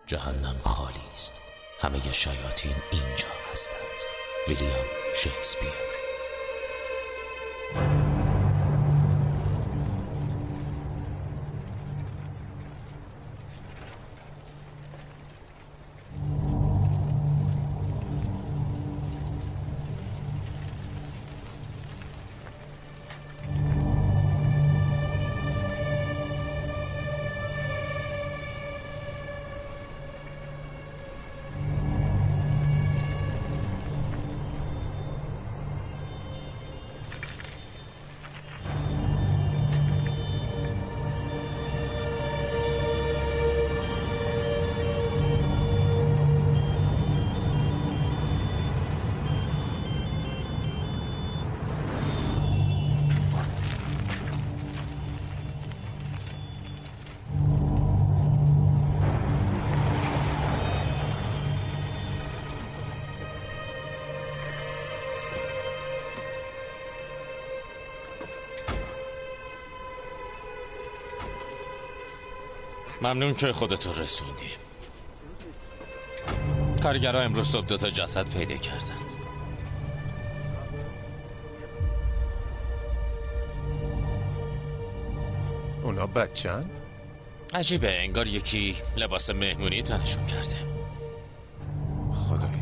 جهنم خالی است. همه شیاطین اینجا هستند. ویلیام شکسپیر. ممنون که خودتو رسوندی. کارگرها امروز صبح 2 تا جسد پیدا کردن. اونا بچه‌ن؟ عجیبه، انگار یکی لباس مهمونی تنشون کرده. خدایا.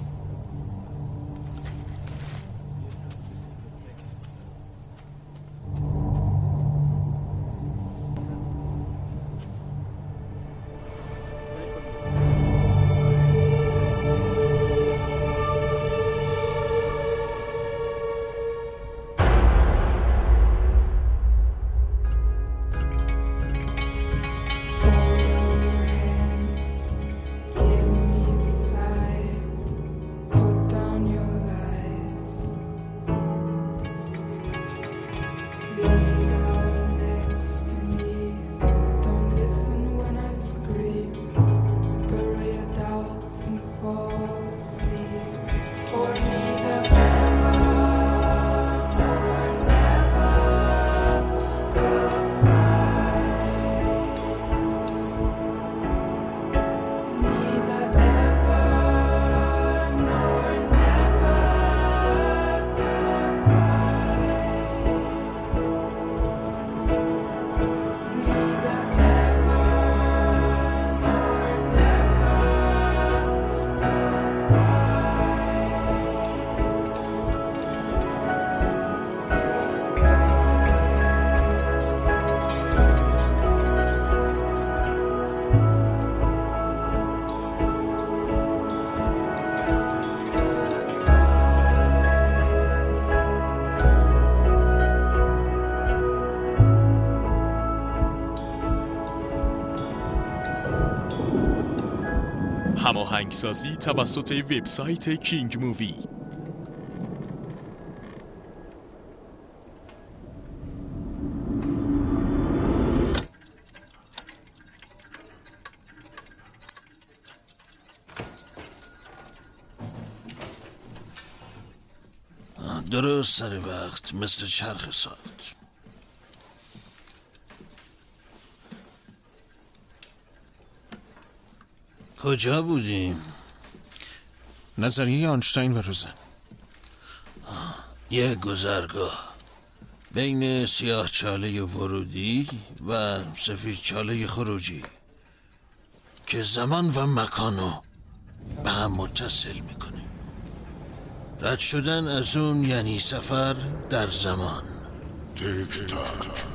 هماهنگسازی توسط وبسایت کینگ مووی. درست سر وقت، مثل چرخ ساعت. کجا بودیم؟ نظریه آنشتاین و روزن. یه گذرگاه بین سیاه چاله ورودی و سفید چاله خروجی که زمان و مکانو به هم متصل میکنه. رد شدن از اون یعنی سفر در زمان. دیکتاتور.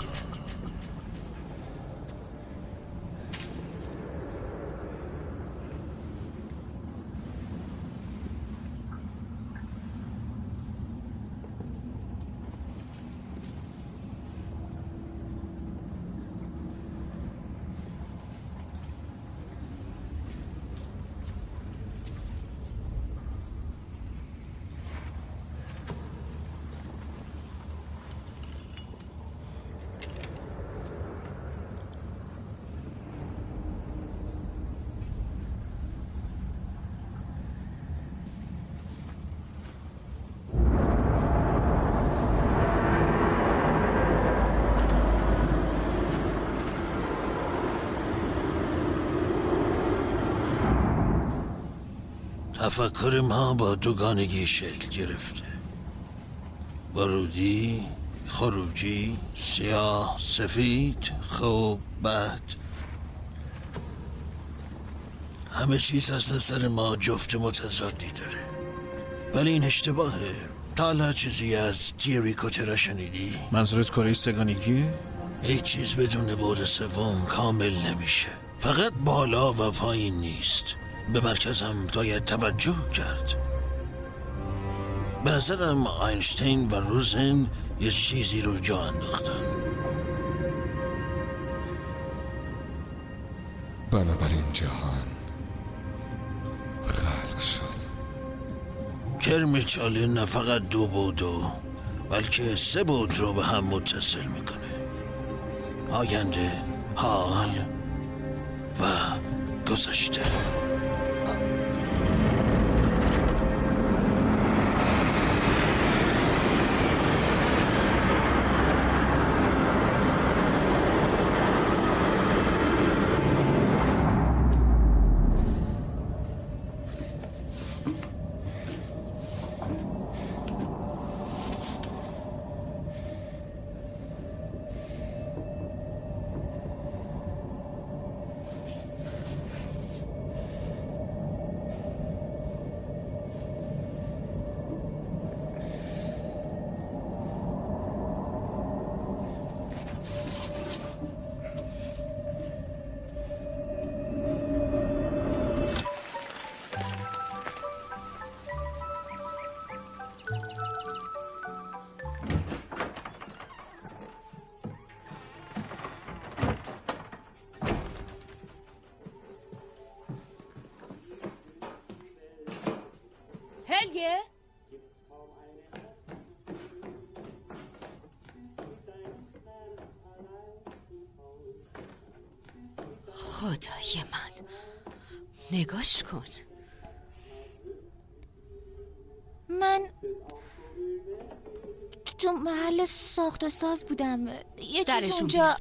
تفکر ما با دوگانگی شکل گرفته. ورودی، خروجی، سیاه، سفید، خوب، بد. همه چیز از نظر ما جفت متضادی داره، ولی این اشتباهه. تا حالا چیزی از تیوری کوترا شنیدی؟ منظورت کره سگانگیه؟ هیچ چیز بدون بعد سوم کامل نمیشه. فقط بالا و پایین نیست، به مرکزم باید توجه کرد. به نظرم آینشتین و روزن یه چیزی رو جا انداختن. بنابراین جهان خلق شد. کرمیچالی نه فقط 2 بعد بلکه 3 بعد رو به هم متصل میکنه: آینده، حال و گذشته. هلگه؟ خدای من، نگاش کن. من تو محل ساخت و ساز بودم. یه چیز اونجا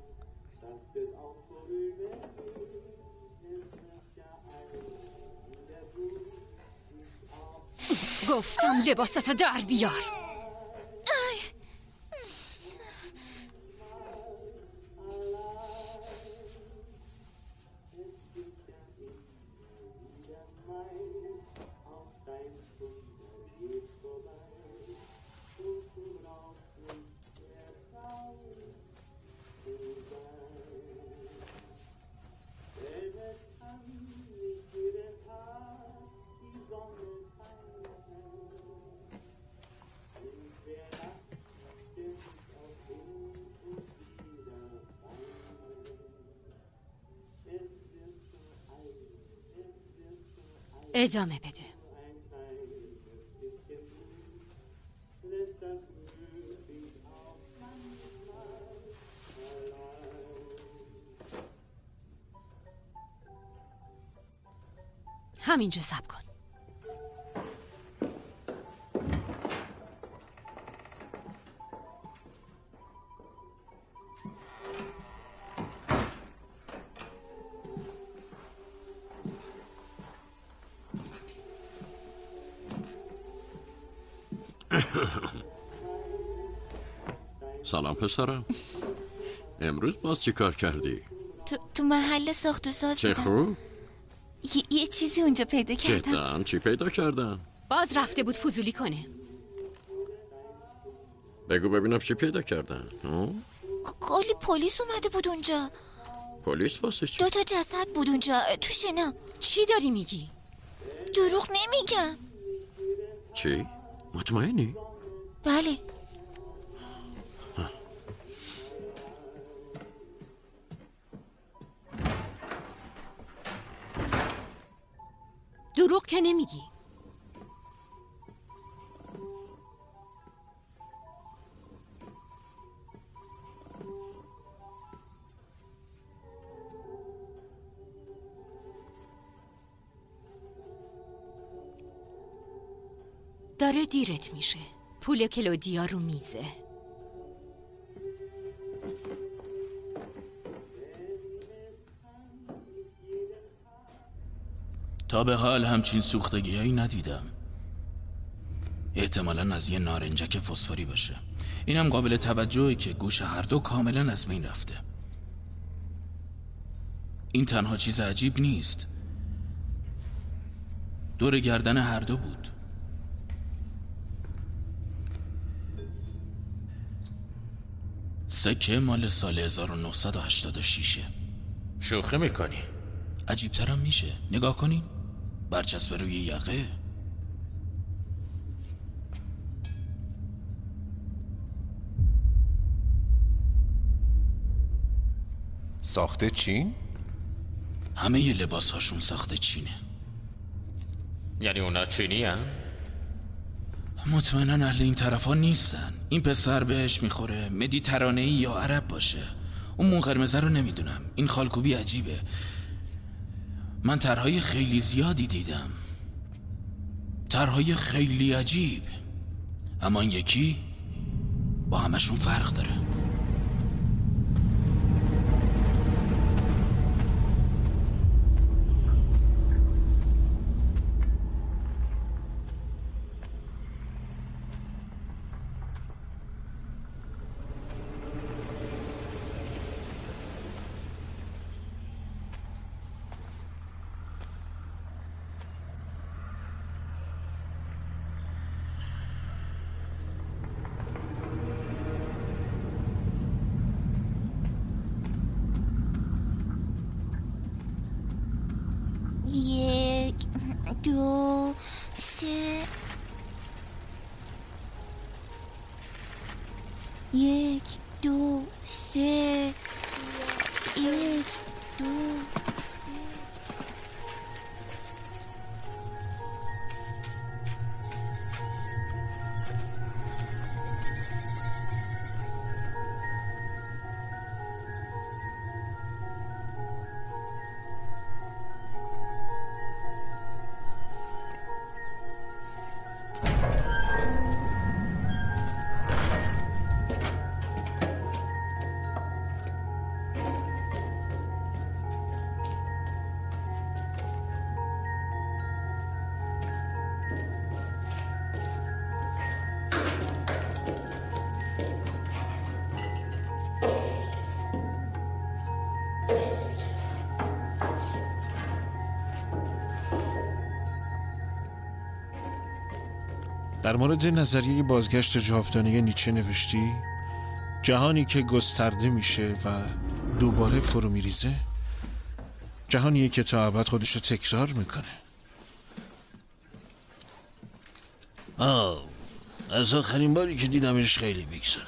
گفتم لباستو در بیار. ادامه بده. همینجا صبر کن. سلام پسرم. امروز باز چی کار کردی؟ تو محل ساخت و ساز چه بودم. خوب. یه چیزی اونجا پیدا کردم. جداً؟ چی پیدا کردن؟ باز رفته بود فضولی کنه. بگو ببینم چی پیدا کردن. کلی پلیس اومده بود اونجا. پلیس واسه چی؟ 2 تا جسد بود اونجا تو شنا. چی داری میگی؟ دروغ نمیگم. چی؟ مطمئنی؟ بله. دروغ که نمیگی. داره دیرت میشه. پول کلودیا رو میزه. تا به حال همچین سوختگی‌هایی ندیدم. احتمالاً از یه نارنجک فسفری باشه. اینم قابل توجهه که گوش هر دو کاملاً از بین رفته. این تنها چیز عجیب نیست. دور گردن هر دو بود. سکه مال سال 1986. شوخی میکنی؟ عجیبترم میشه. نگاه کنین. برچسب روی یقه. ساخته چین؟ همه ی لباس هاشون ساخته چینه. یعنی اونا چینی هم؟ مطمئنن اهل این طرف ها نیستن. این پسر بهش میخوره مدیترانه‌ای یا عرب باشه. اون مون قرمزه رو نمیدونم. این خالکوبی عجیبه. من طرحهای خیلی زیادی دیدم، طرحهای خیلی عجیب، اما این یکی با همشون فرق داره. یک، دو، سه. یک، دو، سه. یک، دو، سه. در مورد نظریه بازگشت جاودانه نیچه نوشتی جهانی که گسترده میشه و دوباره فرو میریزه جهانیه که تا ابد خودشو تکرار میکنه. از آخرین باری که دیدمش خیلی میگذره.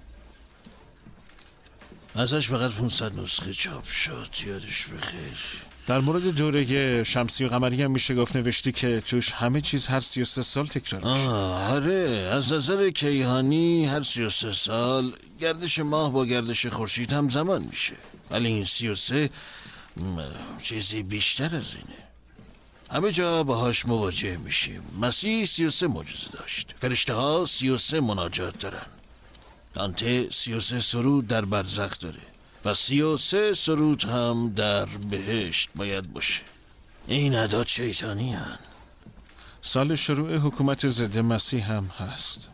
ازش فقط 500 نسخه چاپ شد، یادش بخیر. در مورد دوره شمسی و قمری هم میشه گفت نوشتی که توش همه چیز هر 33 سال تکرار میشه. آره، از نظر کیهانی هر 33 سال گردش ماه با گردش خورشید هم زمان میشه، ولی این 33 چیزی بیشتر از اینه. همه جا باهاش مواجه میشیم. مسیح 33 معجزه داشت، فرشته ها 33 مناجات دارن، دانته 33 سرود در برزخ داره و 33 سرود هم در بهشت باید باشه. این اعداد شیطانی هن. سال شروع حکومت ضد مسیح هم هست.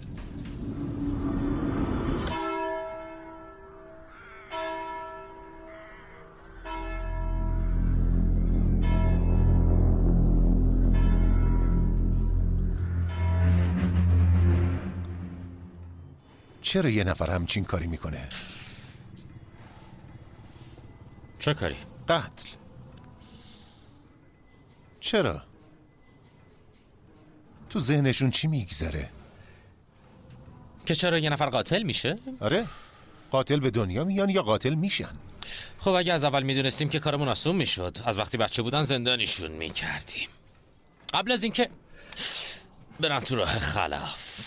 چرا یه نفر همچین کاری میکنه؟ چه کاری؟ قتل. چرا؟ تو ذهنشون چی میگذره؟ که چرا یه نفر قاتل میشه؟ آره، قاتل به دنیا میان یا قاتل میشن. خب اگه از اول میدونستیم که کارمون آسون میشد، از وقتی بچه بودن زندانیشون میکردیم قبل از اینکه برن تو راه خلاف.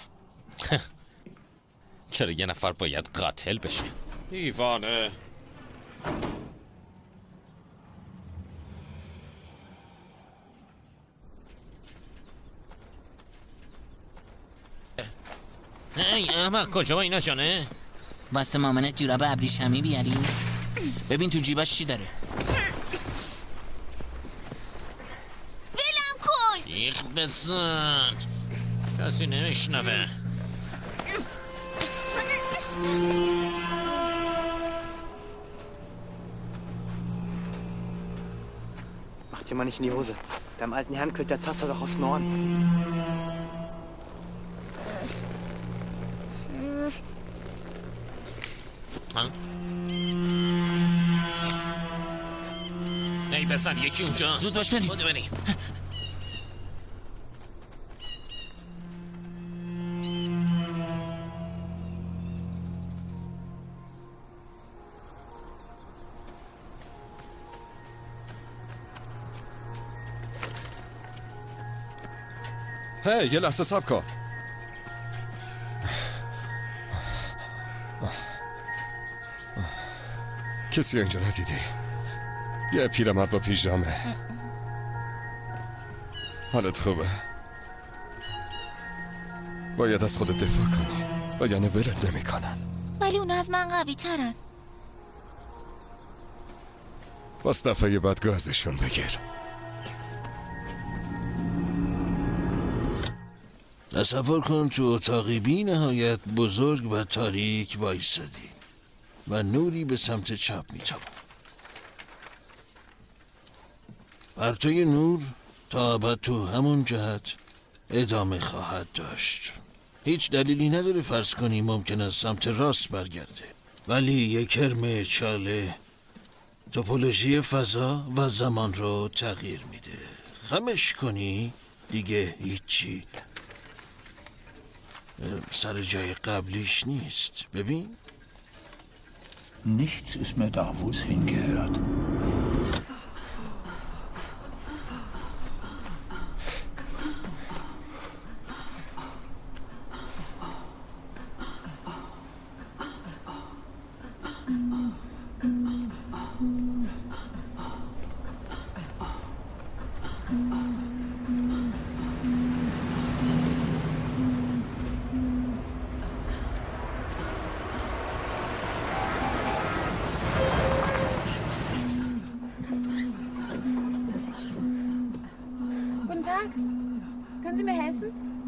چرا یه نفر باید قاتل بشه؟ دیوانه. ای احمق، کجا با اینا جانه؟ واسه مامانت جوراب ابریشمی بیاری؟ ببین تو جیبش چی داره. جیغ بزن، کسی نمیشنوه. Mach dir mal nicht in die Hose. Deinem alten Herrn quillt der Zaster doch aus Norden. ای بزن، یکی اونجاست. زود باش بریم. بوده بریم. هی یه لحظه صبر کن. کسی اینجا ندیدی؟ یه پیرمرد با پیژامه. حالت خوبه؟ باید از خودت دفاع کنی وگرنه ولت نمیکنن. ولی اون از من قوی ترن. باز دفعه بعد گازشون بگیر. تصور کن تو اتاقی بی نهایت بزرگ و تاریک وایسادی و نوری به سمت چپ میتابد. پرتوی نور تا ابد تو همون جهت ادامه خواهد داشت. هیچ دلیلی نداره فرض کنی ممکن است سمت راست برگرده، ولی یک کرم چاله توپولوژی فضا و زمان رو تغییر میده. خمش کنی دیگه هیچی سر جای قبلیش نیست. ببین Nichts ist mehr da, wo es hingehört. Können Sie mir helfen?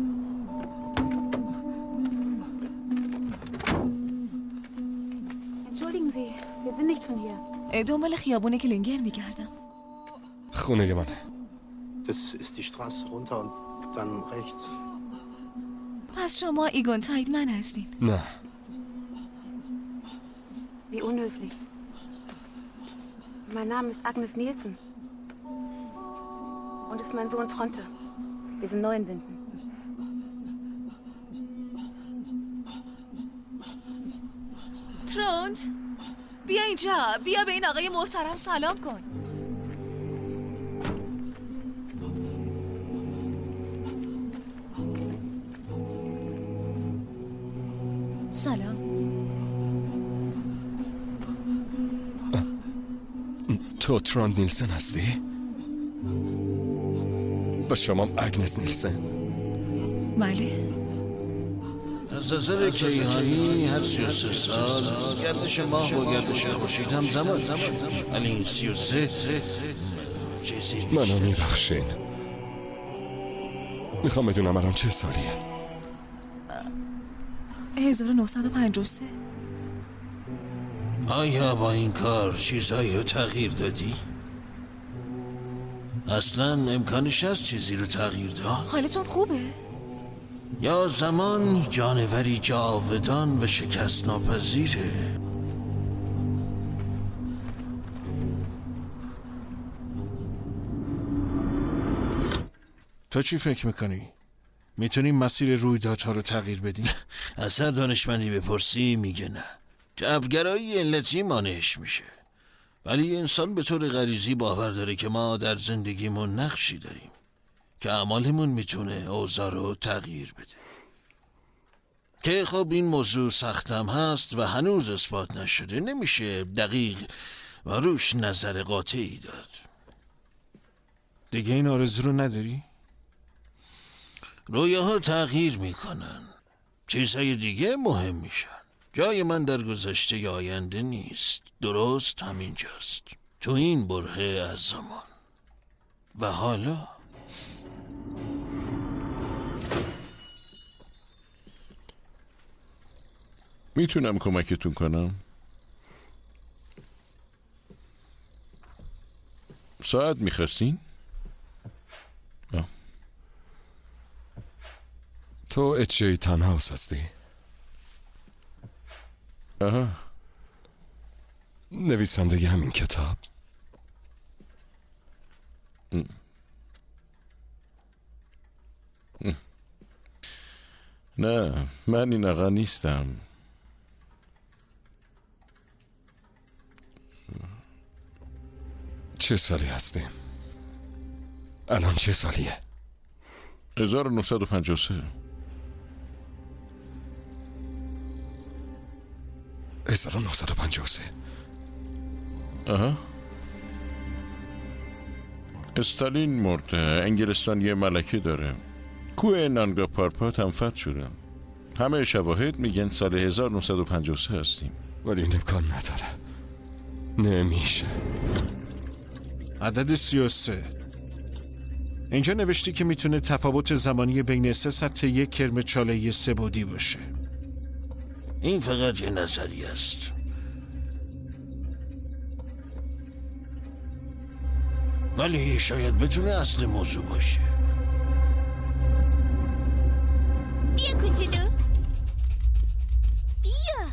Entschuldigen Sie, wir sind nicht von hier. دنبال خیابون کلینگر میگردم. خونه منه. Das ist die Straße runter und dann rechts. پس شما ایگون تایدمن هستین؟ نه. Wie unhöflich. Mein Name ist Agnes Nielsen. Und ist mein Sohn Tronte. Wir sind neu in Winden. ترونت بیا اینجا، بیا به این آقای محترم سلام کن. سلام. تو ترونت نیلسن هستی؟ و شما اگنس نیلسن؟ بله. از نظر کیهانی هر 33 سال گردش ماه با گردش خورشید هم زمان میشه، ولی این 33 چیزی منو میبخشین. میخوام بدونم الان چه سالیه؟ 1953. آیا با این کار چیزهایی رو تغییر دادی؟ اصلا امکانش هست چیزی رو تغییر داد؟ حالتون خوبه؟ یا زمان جانوری جاودان و شکست ناپذیره؟ تو چی فکر میکنی؟ میتونیم مسیر رویدادها رو تغییر بدیم؟ اصلا دانشمندی بپرسی میگه نه. جبرگرایی علتی مانعش میشه، ولی انسان به طور غریزی باور داره که ما در زندگیمون نقشی داریم که اعمالمون میتونه اوضاع رو تغییر بده. که خب این موضوع سختم هست و هنوز اثبات نشده، نمیشه دقیق و روش نظر قاطعی داد. دیگه این آرزو رو نداری؟ رویاها تغییر میکنن، چیزهای دیگه مهم میشن. جای من در گذشته یا آینده نیست، درست همینجاست، تو این برهه از زمان. و حالا میتونم کمکتون کنم؟ ساعت میخواستین؟ تو اچ.جی. تنهاوس هستی؟ آها. نویسنده همین کتاب؟ نه، من این آقا نیستم. چه سالی هستی؟ الان چه سالیه؟ 1953. 1953. آها. استالین مرده. انگلستان یه ملکه داره. کوه نانگا پارپات هم فتح شده. همه شواهد میگن سال 1953 هستیم. ولی این امکان نداره. نمیشه. عدد 33. اینجا نوشتی که میتونه تفاوت زمانی بین 3 سطح یک کرم چاله 3 بعدی باشه. این فقط یه نظریه است. ولی شاید بتونه اصل موضوع باشه. بیا کوچولو، بیا.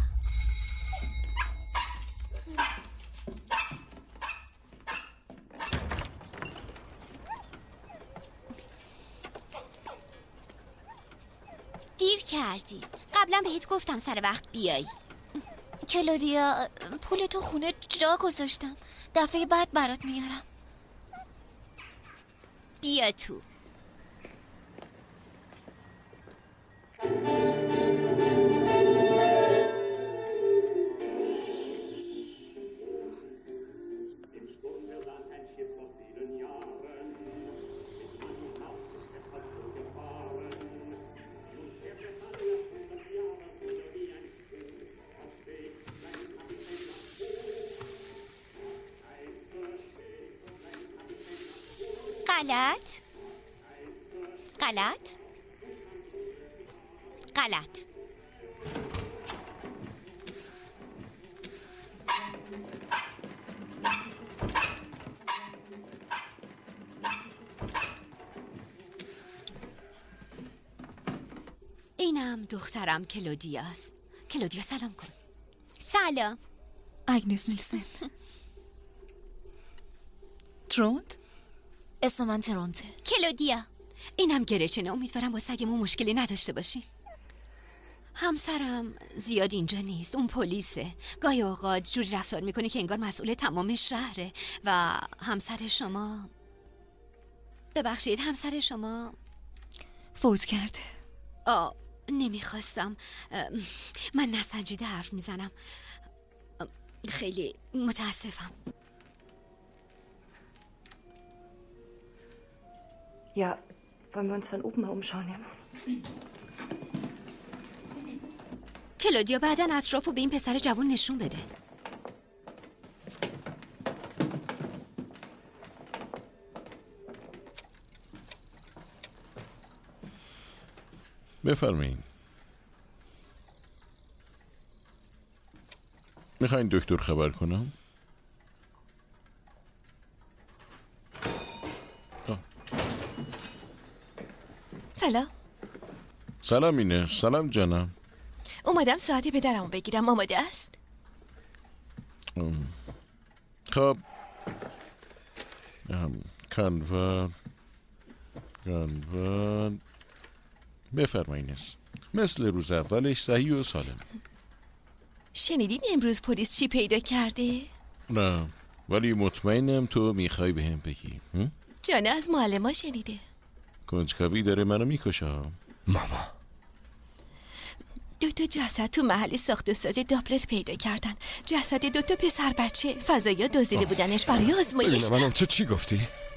دیر کردی. قبلا بهت گفتم سر وقت بیای. کلودیا، پول تو خونه جا گذاشتم. دفعه بعد برات میارم. بیا تو. غلط. اینم دخترم کلودیاست. کلودیا سلام کن. سلام. آگنس نیلسن. ترونت؟ اسم من ترونته. کلودیا. اینم گرچنه. امیدوارم با سگمون مشکلی نداشته باشین. همسرم زیاد اینجا نیست. اون پلیسه. گاهی اوقات جوری رفتار میکنه که انگار مسئول تمام شهره. و همسر شما، ببخشید، همسر شما فوت کرده. نمیخواستم. من نسنجیده حرف میزنم. خیلی متاسفم. Ja, wollen wir uns dann oben mal umschauen, ja? کلودیا بعداً اطرافو به این پسر جوان نشون بده. بفرمایین. میخواین دکتر خبر کنم؟ سلام. سلام اینه. سلام جانم. اومدم ساعت پدرمو بگیرم. آماده است؟ خب کانور بفرمایین. مثل روز اولش صحیح و سالم. شنیدین امروز پلیس چی پیدا کرده؟ نه، ولی مطمئنم تو میخوای بهم بگی. جانه از معلم شنیده. کنجکاوی داره منو میکشه. ماما، 2 جسد تو محل ساخت و ساز داپلر پیدا کردن. جسد 2 پسر بچه. فضایی دزدیده بودنش برای آزمایش. من تو چی گفتی؟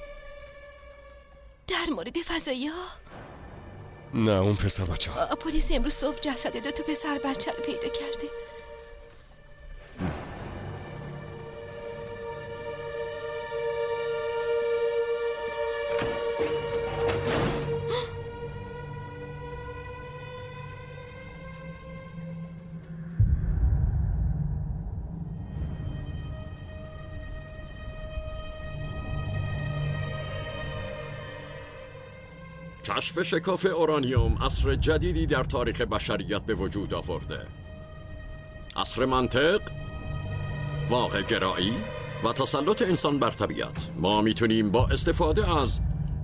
در مورد فضایی ها؟ نه، اون پسر بچه ها. پلیس امروز صبح جسد 2 پسر بچه رو پیدا کرده. کشف شکاف اورانیوم عصر جدیدی در تاریخ بشریت به وجود آورده. عصر منطق، واقع گرایی و تسلط انسان بر طبیعت. ما میتونیم با استفاده از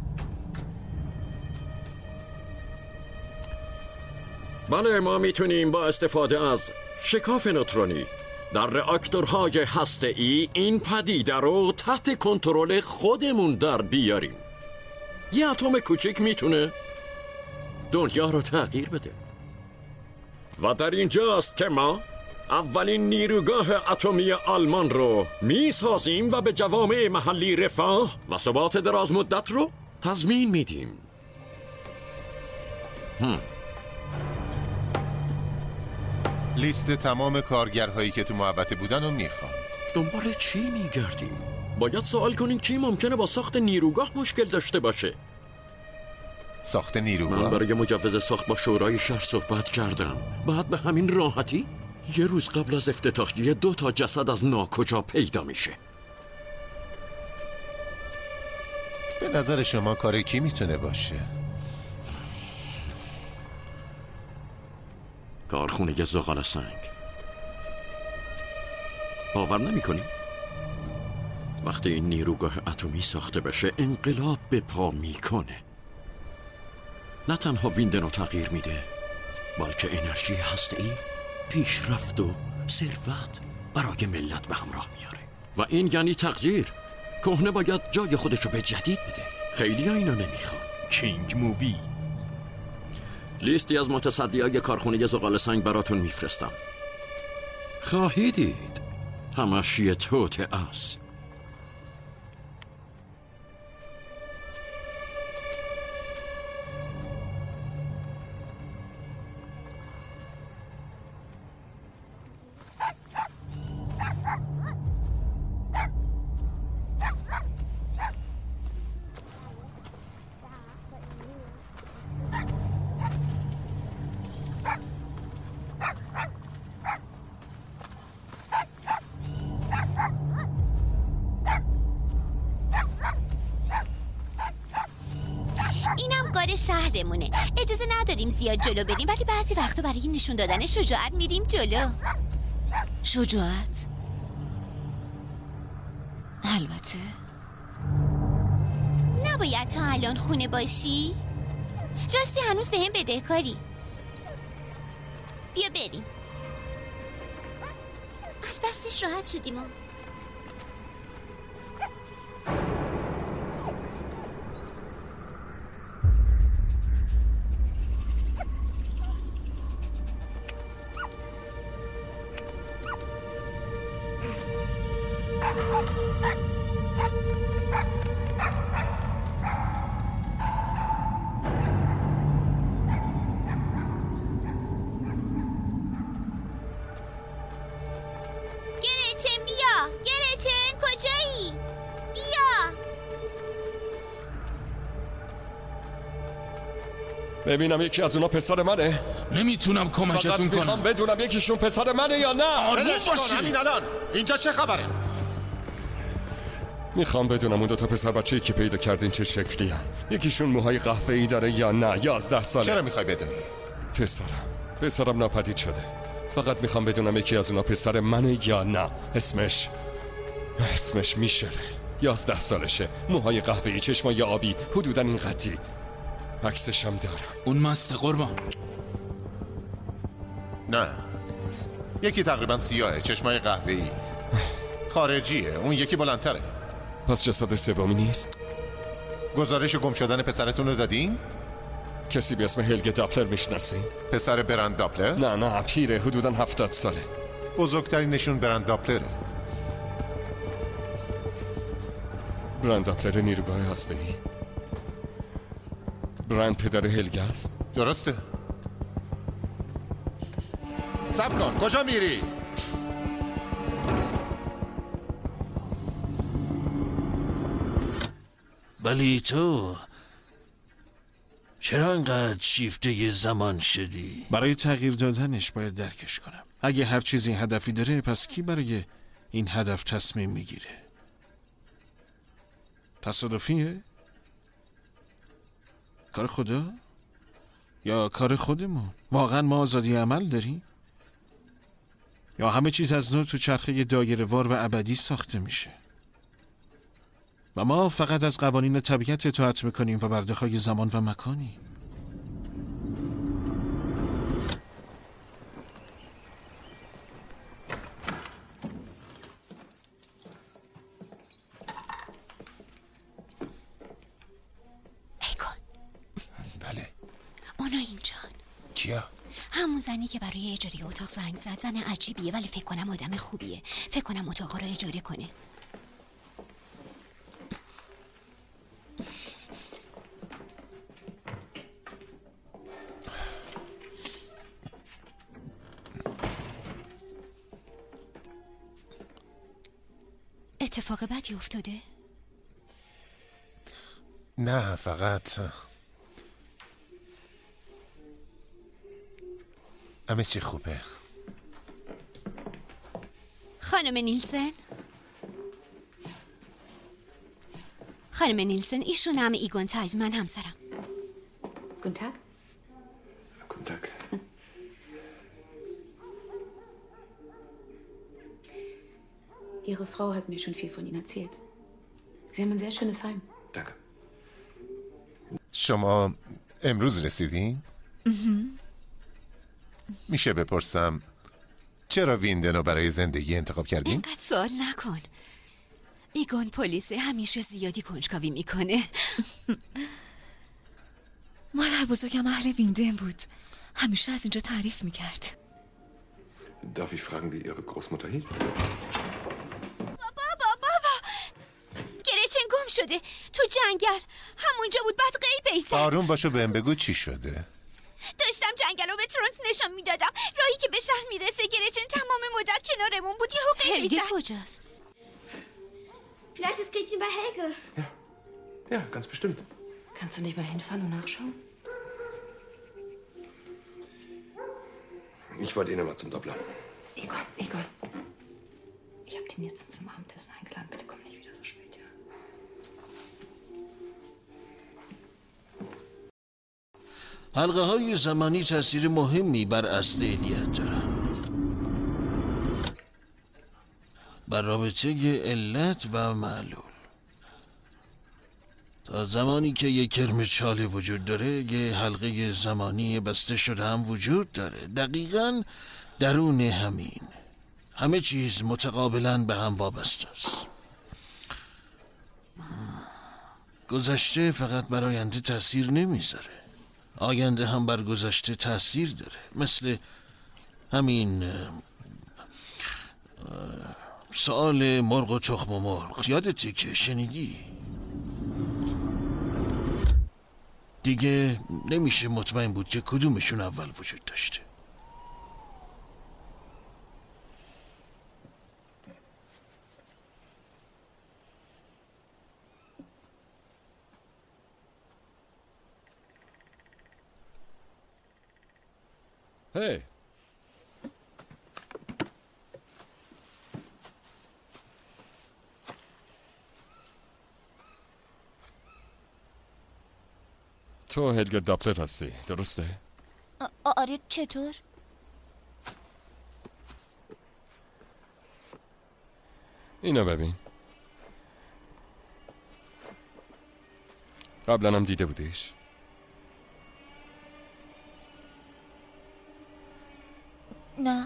شکاف نوترونی در راکتورهای هسته‌ای این پدیده رو تحت کنترل خودمون در بیاریم. یه اتم کوچیک میتونه دنیا رو تغییر بده. و در اینجاست که ما اولین نیروگاه اتمی آلمان رو میسازیم و به جوامع محلی رفاه و ثبات دراز مدت رو تضمین میدیم. لیست تمام کارگرهایی که تو محوطه بودن رو میخوام. دنبال چی میگردیم؟ باید سوال کنیم کی ممکنه با ساخت نیروگاه مشکل داشته باشه. ساخت نیروگاه؟ من برای مجوز ساخت با شورای شهر صحبت کردم. بعد به همین راحتی یه روز قبل از افتتاحیه 2 تا جسد از ناکجا پیدا میشه. به نظر شما کار کی میتونه باشه؟ کارخونه زغال سنگ. باور نمی‌کنی؟ وقتی این نیروگاه اتمی ساخته بشه انقلاب به پا میکنه. نه تنها ویندن رو تغییر میده، بلکه انرژی هسته‌ای پیشرفت و ثروت برای ملت به همراه میاره. و این یعنی تغییر. کهنه باید جای خودشو به جدید بده. خیلی ها اینو نمیخوان. کینگ مووی. لیستی از متصدیای کارخونه زغال سنگ براتون میفرستم. خواهی دید همش یه توته است. شهرمونه. اجازه نداریم زیاد جلو بریم، ولی بعضی وقتا برای نشون دادن شجاعت میریم جلو. شجاعت؟ البته. نباید تا الان خونه باشی؟ راستی هنوز به هم بدهکاری. بیا بریم. از دستش راحت شدیم. ببینم یکی از اونا پسر منه. نمیتونم کمکتون کنم. فقط میخوام بدونم یکیشون پسر منه یا نه. آروم باشی. همین الان اینجا چه خبره؟ میخوام بدونم اون 2 تا پسر بچه‌ای که پیدا کردین چه شکلی هن. یکیشون موهای قهوه‌ای داره یا نه. 11 ساله. چرا میخوای بدونی؟ پسرم ناپدید شده. فقط میخوام بدونم یکی از اونا پسر منه یا نه. اسمش میشله. 11 سالشه. موهای قهوه‌ای، چشمای آبی، حدوداً این قدی. عکسش هم دارم. اون مسته قربان. نه، یکی تقریبا سیاهه، چشمای قهوه‌ای، خارجیه. اون یکی بلندتره. پس جسد سومی نیست؟ گزارش گم شدن پسرتون رو دادین؟ کسی به اسم هلگه داپلر میشناسین؟ پسر برند داپلر؟ نه پیره، حدوداً 70 ساله. بزرگترین نشون برند داپلره. برند داپلر نیروگاه هسته‌ای؟ برند پدر هلگه است؟ درسته. صبر کن، کجا میری؟ ولی تو چرا انقدر شیفته زمان شدی؟ برای تغییر دادنش باید درکش کنم. اگه هر چیزی هدفی داره، پس کی برای این هدف تصمیم میگیره؟ تصادفیه؟ کار خدا؟ یا کار خودمون؟ واقعا ما آزادی عمل داریم؟ یا همه چیز از نو تو چرخه دایره‌وار و ابدی ساخته میشه و ما فقط از قوانین طبیعت اطاعت میکنیم و برده‌های زمان و مکانی؟ اونا اینجان. کیا؟ همون زنی که برای اجاره اتاق زنگ زد. زن عجیبیه ولی فکر کنم آدم خوبیه. فکر کنم اتاق رو اجاره کنه. اتفاق بدی افتاده؟ نه، فقط همه چی خوبه. خانم نیلسن؟ خانم نیلسن، ایشون هم ایگون تایز، من همسرم. Guten Tag. Guten Tag. Ihre Frau hat mir schon viel von Ihnen erzählt. Sie haben ein sehr schönes Heim. Danke. شما امروز رسیدین؟ میشه بپرسم چرا ویندنو برای زندگی انتخاب کردین؟ اینقدر سوال نکن. ایگون پلیس همیشه زیادی کنجکاوی میکنه. مادر بزرگم اهل ویندن بود. همیشه از اینجا تعریف میکرد. Darf ich fragen, wie Ihre Großmutter hieß? بابا گریچن گم شده تو جنگل. همونجا بود بعد غیبه زد. آروم باشو بهم بگو چی شده. داشتم جنگل رو به ترونت نشان میدادم. راهی که به شهر میرسه. گریچن تمام مدت کنارمون بود. یهو غیبه زد. کجاست؟ Vielleicht ist Gretchen bei Helge. Ja, ganz bestimmt. Kannst du nicht mal hinfahren und nachschauen? Ich wollte ihn immer zum Doppler. Egon. Ich habe den jetzt zum Abendessen eingeladen. Bitte komm nicht wieder so spät, ja? حلقه های زمانی تاثیر مهمی بر اصل علیت دارن، بر رابطه علت و معلول. تا زمانی که یک کرم چاله وجود داره، یه حلقه زمانی بسته شده هم وجود داره. دقیقاً درون همین همه چیز متقابلاً به هم وابسته است. گذشته فقط بر آینده تأثیر نمیذاره، آینده هم بر گذشته تأثیر داره. مثل همین سؤال مرغ و تخم و مرغ، یادتی که شنیدی؟ دیگه نمیشه مطمئن بود که کدومشون اول وجود داشته. هی تو هلگه داپلر هستی، درسته؟ آره، چطور؟ اینو ببین. قبلا هم دیده بودیش؟ نه.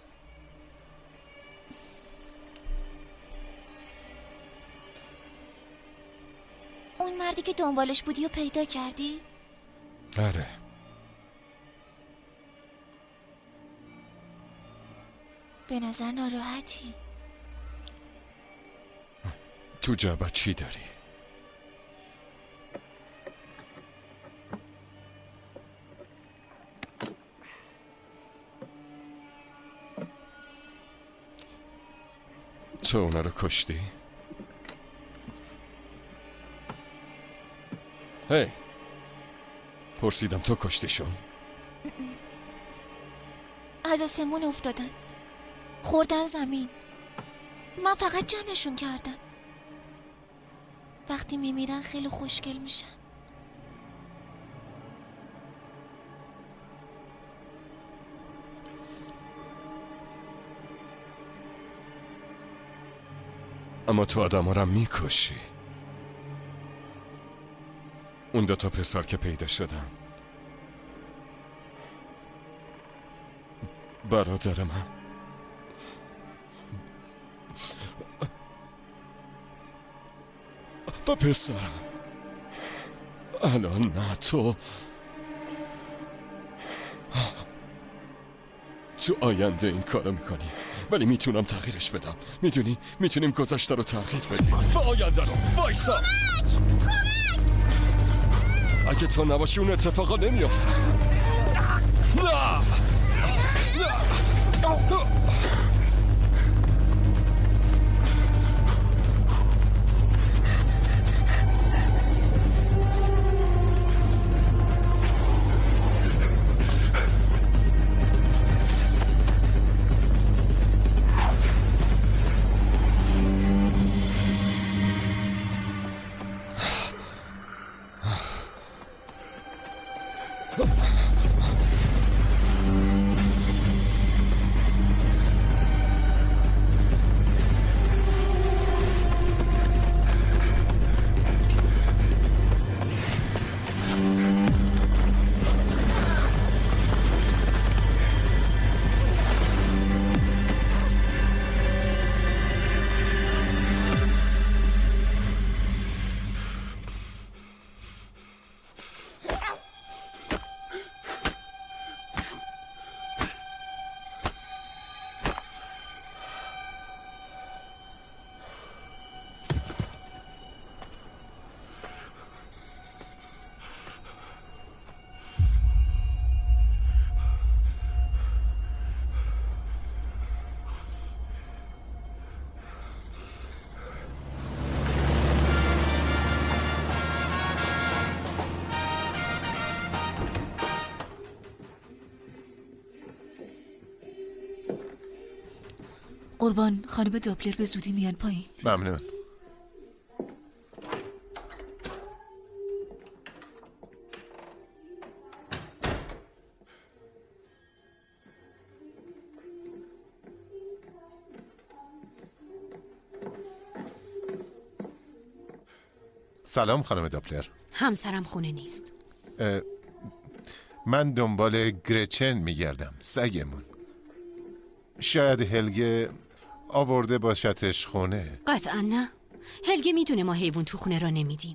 اون مردی که دنبالش بودی و پیدا کردی؟ آره. به نظر ناراحتی. تو جعبت چی داری؟ تو اونا رو کشتی؟ هی پرسیدم تو کشتیشون؟ از آسمون افتادن، خوردن زمین. من فقط جمعشون کردم. وقتی میمیرن خیلی خوشگل میشن. اما تو آدم ها رو میکشی. اون 2 پسر که پیدا شدن برادر من و پسرم. الان نه، تو آینده این کارو میکنی، ولی میتونم تغییرش بدم. میدونی میتونیم گذشته رو تغییر بدیم و آینده رو. وایسا، اگه تو نباشی اون اتفاقا نمیافته. نه. قربان، خانم داپلر به زودی میان پایین. ممنون. سلام خانم داپلر. همسرم خونه نیست. من دنبال گرچن میگردم، سگمون. شاید هلگه آورده باشتش خونه. قطعا نه. هلگه میدونه ما حیوان تو خونه را نمیدیم.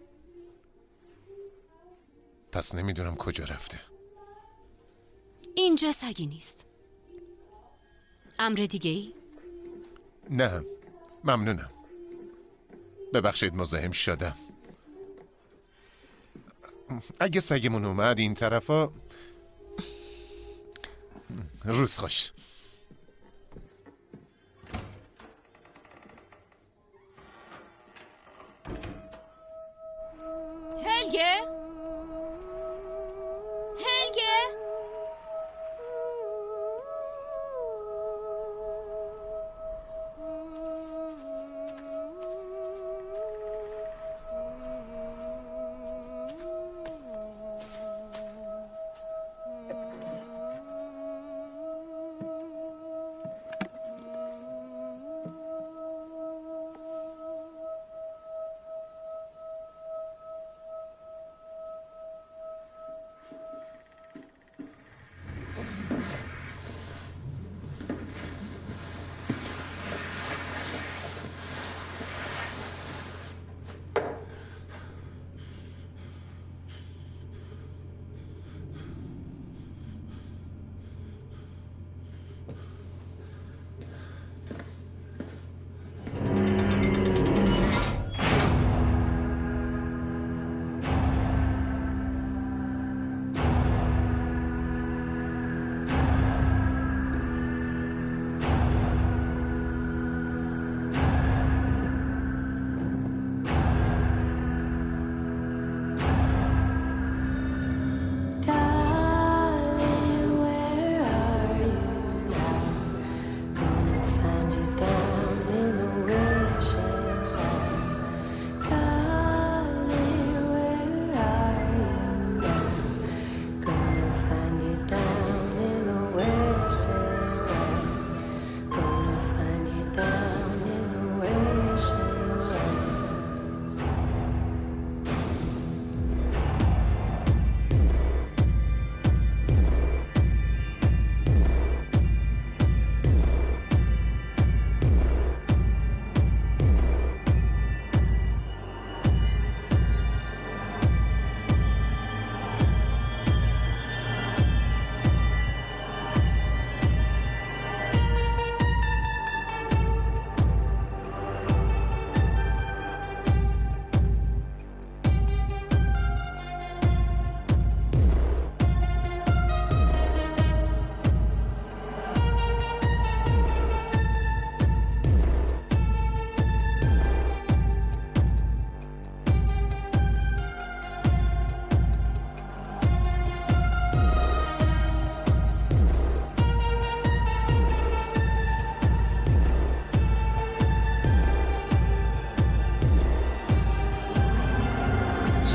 پس نمیدونم کجا رفته. اینجا سگی نیست. امر دیگه ای؟ نه، ممنونم. ببخشید مزاحم شدم. اگه سگمون اومد این طرفا، روز خوش. هلگه؟ هلگه؟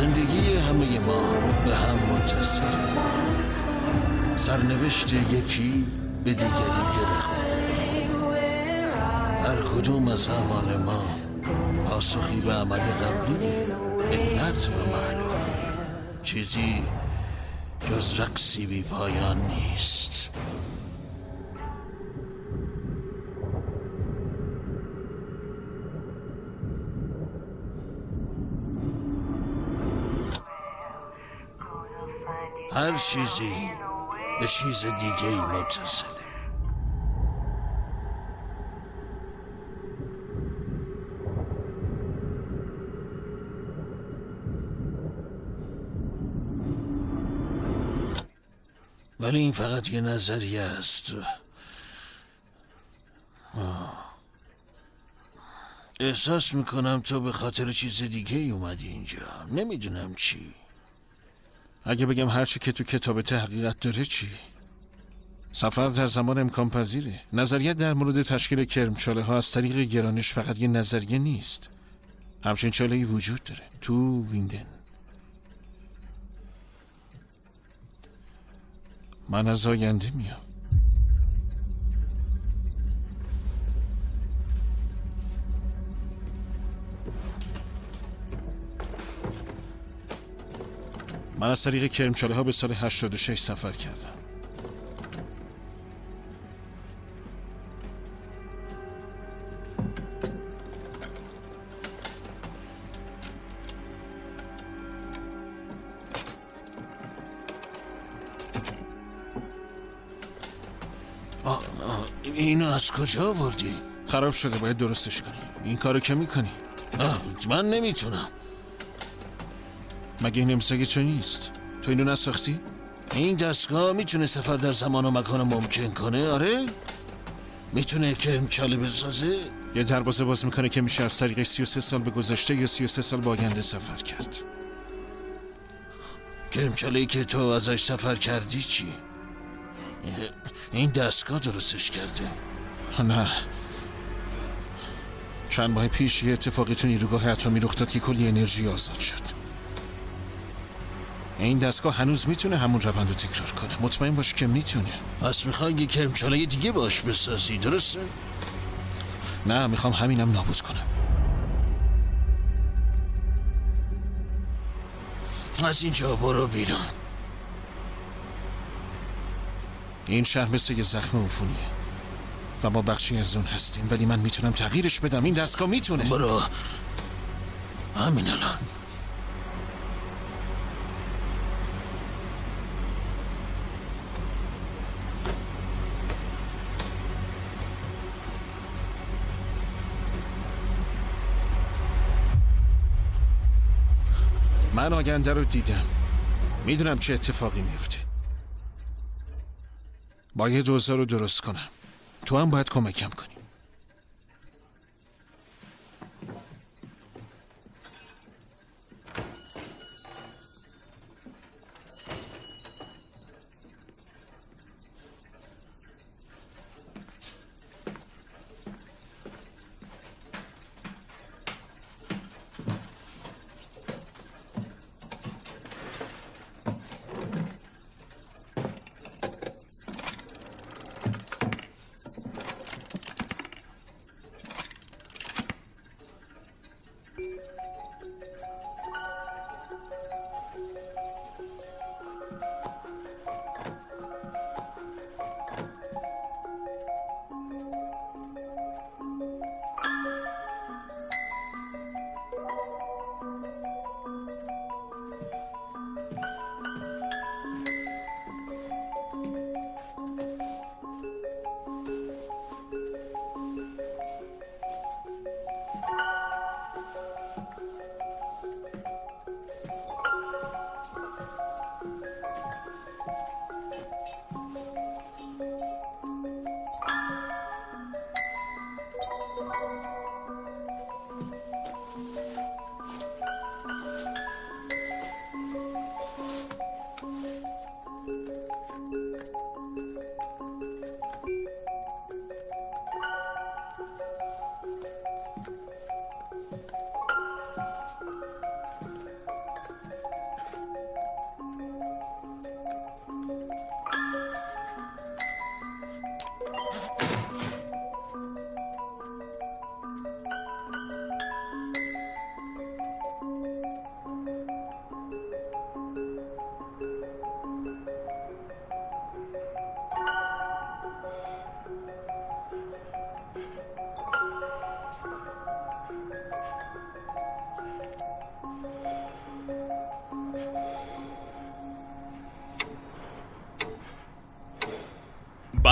زندگی همه ما به هم متصله. سرنوشت یکی به دیگری گره خورده. هر کدوم از اعمال ما پاسخی به عمل قبلیه. علت و معلوم، چیزی جز رقصی بی پایان نیست. هر چیزی به چیز دیگه ای متصله. ولی این فقط یه نظریه است. احساس میکنم تو به خاطر چیز دیگه ای اومدی اینجا. نمیدونم چی. اگه بگم هرچی که تو کتابت حقیقت داره چی؟ سفر در زمان امکان پذیره. نظریه در مورد تشکیل کرمچاله ها از طریق گرانش فقط یه نظریه نیست. همچین چاله‌ای وجود داره تو ویندن. من از آینده میام. من از طریق کرمچاله ها به سال 86 سفر کردم. اینو از کجا آوردی؟ خراب شده، باید درستش کنی. این کارو که میکنی؟ من نمیتونم. مگه این امساگه تو نیست؟ تو اینو نساختی؟ این دستگاه میتونه سفر در زمان و مکان ممکن کنه؟ آره؟ میتونه کرمچاله بسازه؟ یه دروازه باز میکنه که میشه از طریق 33 سال به گذشته یا 33 سال به آینده سفر کرد. کرمچاله‌ای که تو ازش سفر کردی چی؟ این دستگاه درستش کرده؟ نه، چند ماه پیش یه اتفاقی تو نیروگاه اتمی رخ داد که کلی انرژی آزاد شد. این دستگاه هنوز میتونه همون روند رو تکرار کنه. مطمئن باش که میتونه. پس میخوای یه کرمچاله دیگه باش بسازی، درسته؟ نه، میخوام همینم نابود کنم. از اینجا برو بیرون. این شهر مثل یه زخم عفونیه و ما بخشی از اون هستیم، ولی من میتونم تغییرش بدم. این دستگاه میتونه. برو همین الان. من آینده رو دیدم. میدونم چه اتفاقی میفته. باید اوضاع رو درست کنم. تو هم باید کمکم کنی.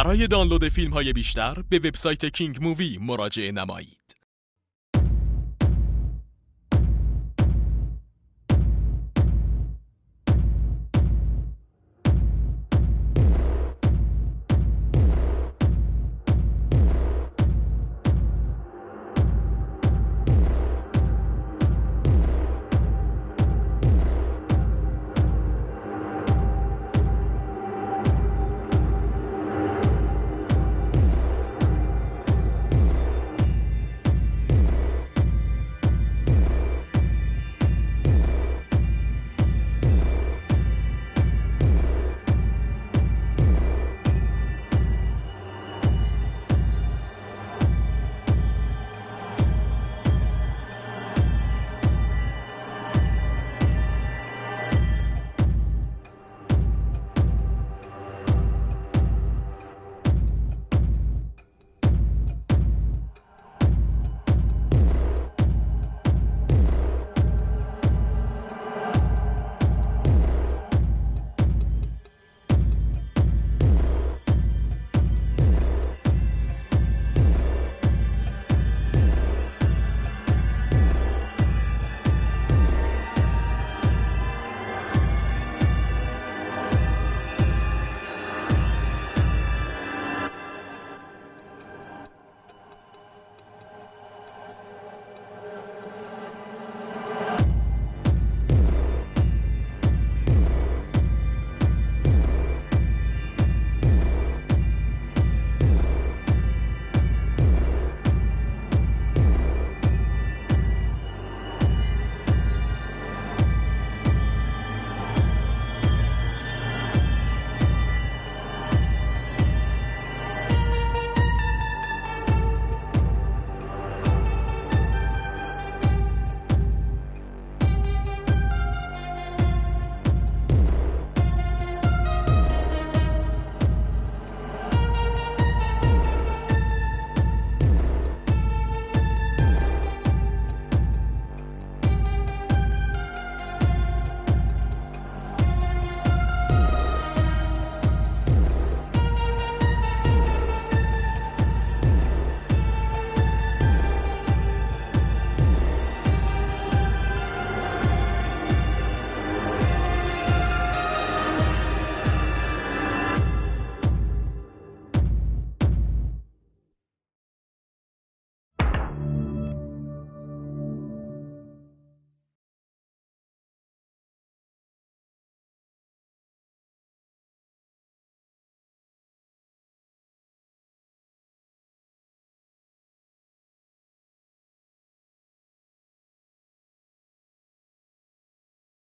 برای دانلود فیلم های بیشتر به وبسایت کینگ مووی مراجعه نمایید.